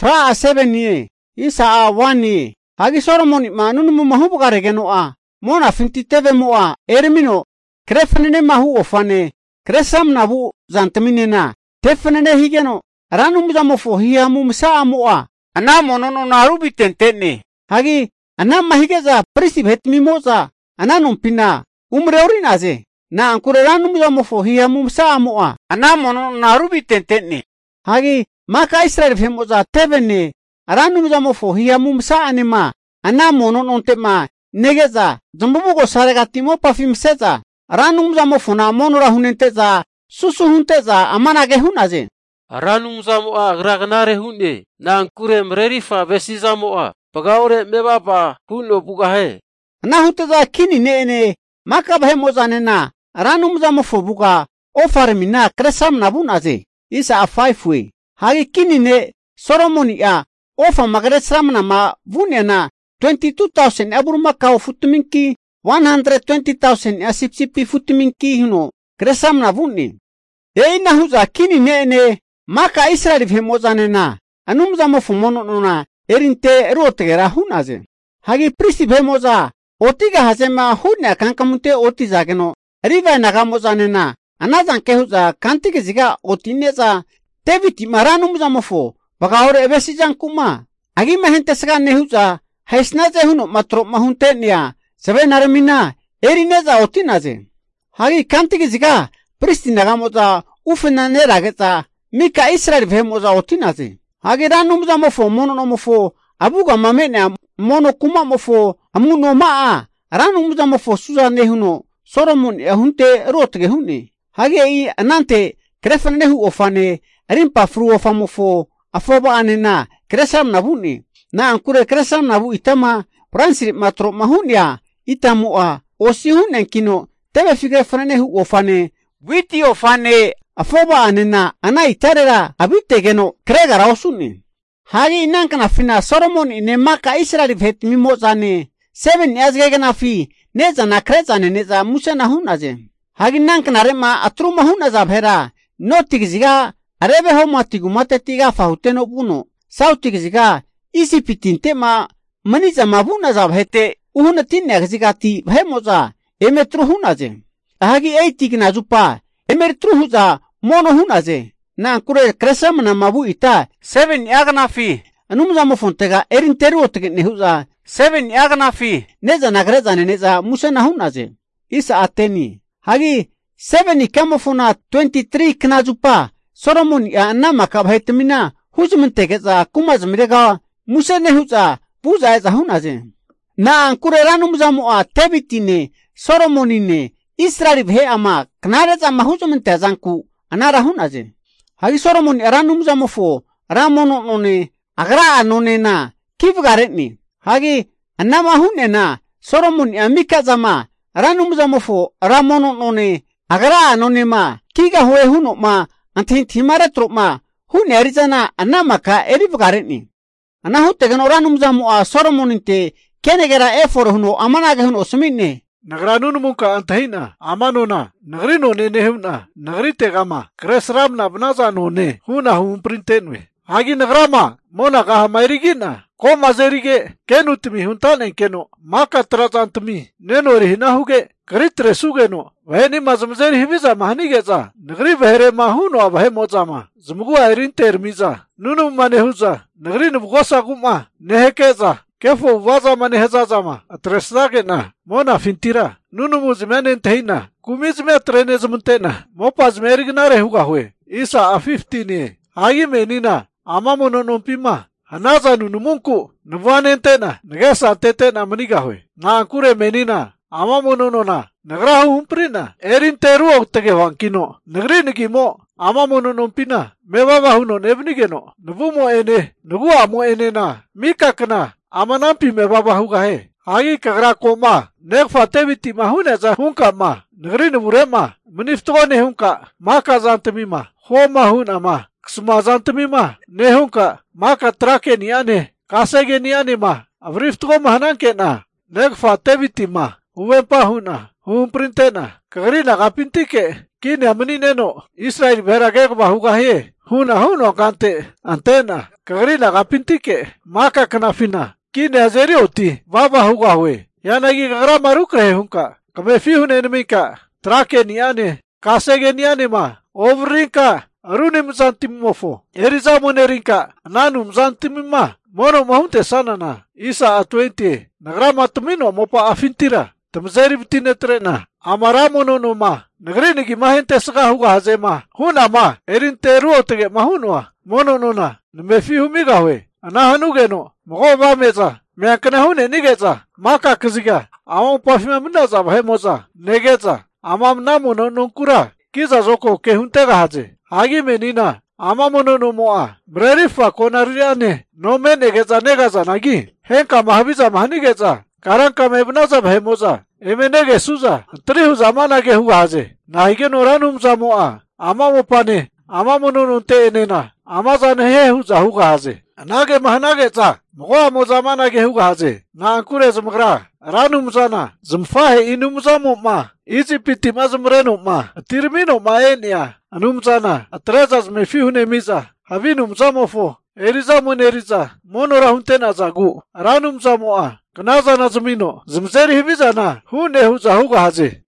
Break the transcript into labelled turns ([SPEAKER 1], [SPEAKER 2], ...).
[SPEAKER 1] Tra 7 ni, isa 1 ni. Hagi Solomon ma nunu mahu bugare genoa. Mona 57 moa ermino. Krefnene mahu ofane. Kresam nabu zanteminena. Tefnene higeno. Ranu muzamofo hiyamu msaa moa. Ana monono narubi tentene. Hagi ana mahigeza prisibet mimoza. Ana numpina. Umreurinaze. Na ankure ranu muzamofo hiyamu msaa moa. Ana monono narubi tentene. Hagi maka Israel femoza tevene. Ranu muzamofo hiyamu msaa anema. Ana monono tema. Negeza. Zambubugo saregatimo pafimseza. Ranu muzamofo na monora hunenteza. Susu hunteza amanage hunaze.
[SPEAKER 2] Ranum zamoa gragnare hunde na ankure mrerifa besi zamoa pagaure mebaba huno bugahe
[SPEAKER 1] na huteza kini nene makabhe mozanena ranum zamofo buga ofarmina kresam nabunaze isa afaifwe hagi kini ne Solomonia ofa magresam na ma vunena 22,000 aburuma kao futuminki 120,000 asipsipi futuminki huno kresam na vunni na huza kini nene maka Israel femozanena anum zamofo mononona erinte rotegera hunaze hagi prisi femoza otiga hasema hunna kankamunte otizageno riva nagamozanena anazanke huza kantike ziga otineza teviti maranum zamofo bagaore ebesijan kuma agi mahente saga nehuza haisnaze huno matro mahunte nia sebenarmina erineza otinaze hagi kantike ziga prisi nagamoza ufena nerageza Mika Israel femoza otinaze. Hagi ranum zamofo mononomofo abuga mamene mono kuma mofo amuno maa ranum zamofo suzane huno Solomon hunte rotge hunne. Hagi anante krefane hu ofane rimpa fru ofamofo afoba anena kresam nabuni. Na ankure kresam nabu itama pransir matro mahunya itamua osi hunen kino tebe figre frane hu ofane witi ofane afoba anena ana itarera abitegeno kregara osunni hagi inankana fina Solomon ine maka Israel vet mimozane 7 yazgegena fi neza na krezane neza musana hunaze hagi nankana rema atruma hunaza bhera notigziga arebe homatigu matetiga fahuteno buno sautigziga isipitinte ma maniza mabuna za bhete uhuna tinnegzigati bhemoza emetru hunaze hagi eitigna zupa emertru huza mono hunaze na kure kresam na mabu ita 7 yagna fi anum zamofontega erinteru otege huza 7 yagna fi neza nagrezane neza musana hunaze isa ateni hagi 7 kamofona 23 knazupa Solomon ya nama kabhetmina huzmentegeza kumazmirega musane huza buza za hunaze na kure ranum zamoa tebitine Solomonine Israel bhe ama knareza mahuzmentezanku anara hunaze hagi Solomon ranum zamofo ramono none agra anone na kivgaretni hagi anama hunena Solomon amika zama ranum zamofo ramono none agra anone ma kiga hoe huno ma antin timare tropma hune arizana anama ka erivgaretni anahutegeno ranum zamoa Solomoninte kenegera efor huno amanage huno sminne
[SPEAKER 3] Nagranun muka antahina amanona nagrino ne nehuna nagrite gama kresramna bnaza no ne huna hum printenwe hagi nagrama mona ka hamairigina ko mazerige kenutmi huntane keno maka trazantmi nenori hina huge kritre sugeno veni mazmzeri hiviza mahnigeza nagri vehre mahuno abhe mozama zumgu airin termiza nunu manehuza nagrin bgosa guma nehekeza Kefo waza mane hezazama atresage na mona fintira nunu muzmene tehina kumizme trene zmuntena mopaz merignare huga hue isa a 50 ni hagi menina ama mono nompima hanaza nunu munku nvane tena ngesa tetena maniga hue na kure menina ama mono nona nagra humprina erin teru oktege wankino nagri nigimo ama mono nompina mebaba huno nebnigeno nuvumo ene nugu amo ene na mikakna amanampi me baba huga he hagi kagra koma nekfa teviti mahune za hunka ma nagrin murema mniftone hunka maka zantmima homa huna ma ksma zantmima ne hunka maka trake niane kasege niane ma avriftgo mahananke na nekfa teviti ma uwepa huna hum printena kagrina kapintike kine amni neno Israel berage ba huga he huna huno kante antena kagrina kapintike maka kanafina kine azeri oti baba huga hue yanagi kagra maruk rehe hunka kamefi hune nemika trake niane kasege niane ma ovrinka arune mzantimofo eriza monerinka nanu mzantimima mono mahunte sanana isa a20 nagrama tumino mopa afintira tamzeri bitine trena amaramono no ma nagrini gi mahente saka huga hazema huna ma erinte ruotege mahunwa mono nona nmefi humiga hwe anahanugeno mogo ba meza meakana hune nigeza maka kiziga amam pafima minaza bahemoza negeza amam namono nonkura kiza zoko ke huntega haze hagi menina amamono no moa brerifa konariane no menegeza negaza nagi henka mahabiza mahanigeza karanka mebnaza bahemoza emenege suza trihu zamanage hugaze naige noranum zamoa amamopane amamono nonte enena amazane he huza hugaze nage mahanage za moa mozamanage hugaze na ankure zumgra ranum zana zumfahe inum zamoma izi piti mazumreno ma tirmino maenia anum zana atrezas mefihune miza havinum zamofo eriza moneriza monora huntena zagu ranum zamoa kanaza nazumino zumzeri hibizana hune huza hugaze